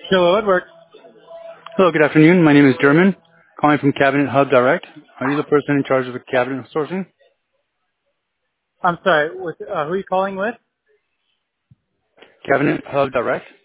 Hello, it works. Hello, good afternoon. My name is German, calling from Cabinet Hub Direct. Are you the person in charge of the cabinet sourcing? I'm sorry, who are you calling with? Cabinet Hub Direct.